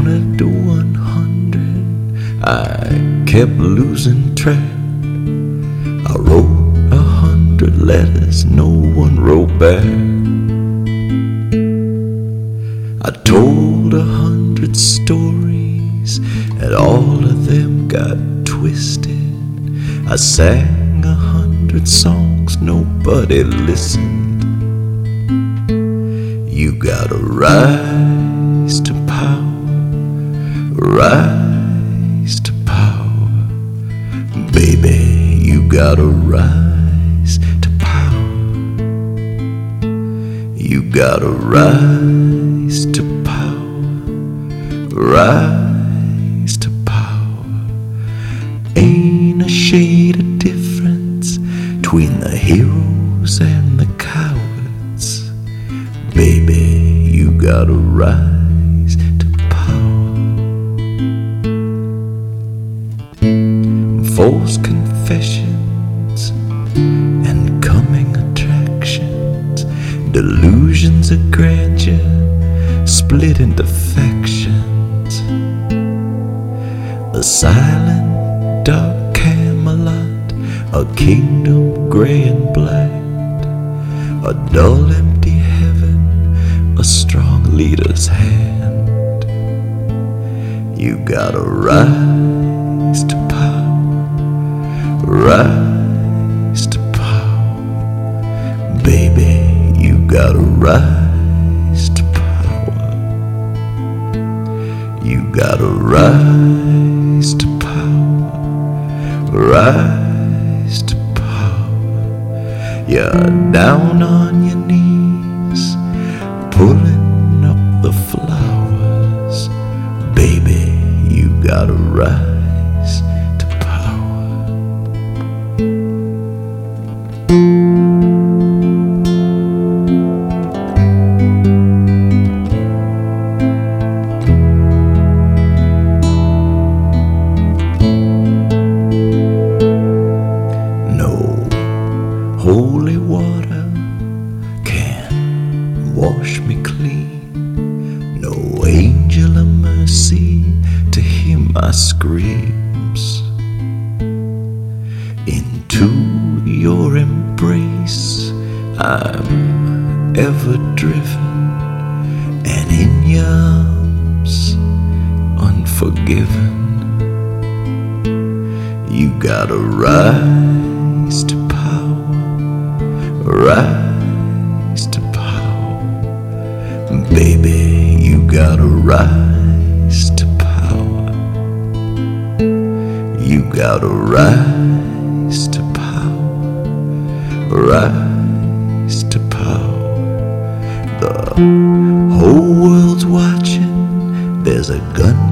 counted to 100. I kept losing track. I wrote 100 letters, no one wrote back. I told 100 stories, and all of them got twisted. I sang 100 songs, nobody listened. You gotta rise to power, rise to power. Baby, you gotta rise to power. You gotta rise to power, rise to power. Ain't a shade of difference between the heroes and the cowards. Baby, you gotta rise to power. False confessions and coming attractions, delusions of grandeur split into factions. A silent dark Camelot, a kingdom gray and blind, a dull empty heaven, a strong leader's hand. You gotta rise to power, rise to power. Baby, you gotta rise to power. You gotta rise to power, rise to power. You're down on your knees, pulling up the flowers. Baby, you gotta rise to power. No holy water can wash me clean, no angel of mercy to hear my screams. Into your embrace I'm ever driven, and in your arms unforgiven. You gotta rise to power, rise to power. Baby, you gotta rise to power. You gotta rise to power, rise to power. The whole world's watching, there's a gun